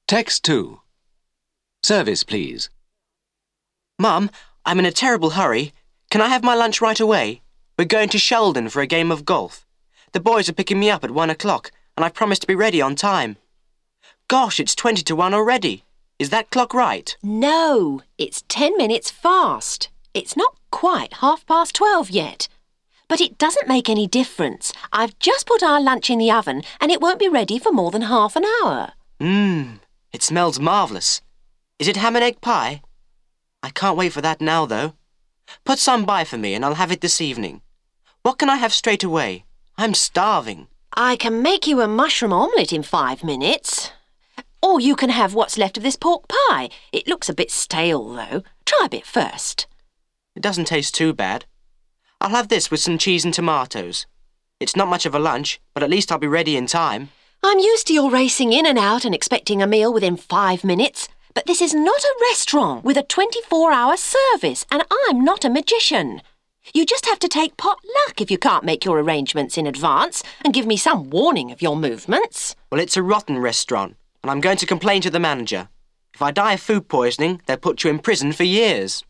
Text 2. Service, please. Mum, I'm in a terrible hurry. Can I have my lunch right away? We're going to Sheldon for a game of golf. The boys are picking me up at 1 o'clock, and I've promised to be ready on time. Gosh, it's 20 to 1 already. Is that clock right? No, it's 10 minutes fast. It's not quite 12:30 yet. But it doesn't make any difference. I've just put our lunch in the oven and it won't be ready for more than half an hour. It smells marvellous. Is it ham and egg pie? I can't wait for that now, though. Put some by for me and I'll have it this evening. What can I have straight away? I'm starving. I can make you a mushroom omelette in 5 minutes. Or you can have what's left of this pork pie. It looks a bit stale, though. Try a bit first. It doesn't taste too bad. I'll have this with some cheese and tomatoes. It's not much of a lunch, but at least I'll be ready in time. I'm used to your racing in and out and expecting a meal within 5 minutes. But this is not a restaurant with a 24-hour service, and I'm not a magician. You just have to take pot luck if you can't make your arrangements in advance and give me some warning of your movements. Well, it's a rotten restaurant, and I'm going to complain to the manager. If I die of food poisoning, they'll put you in prison for years.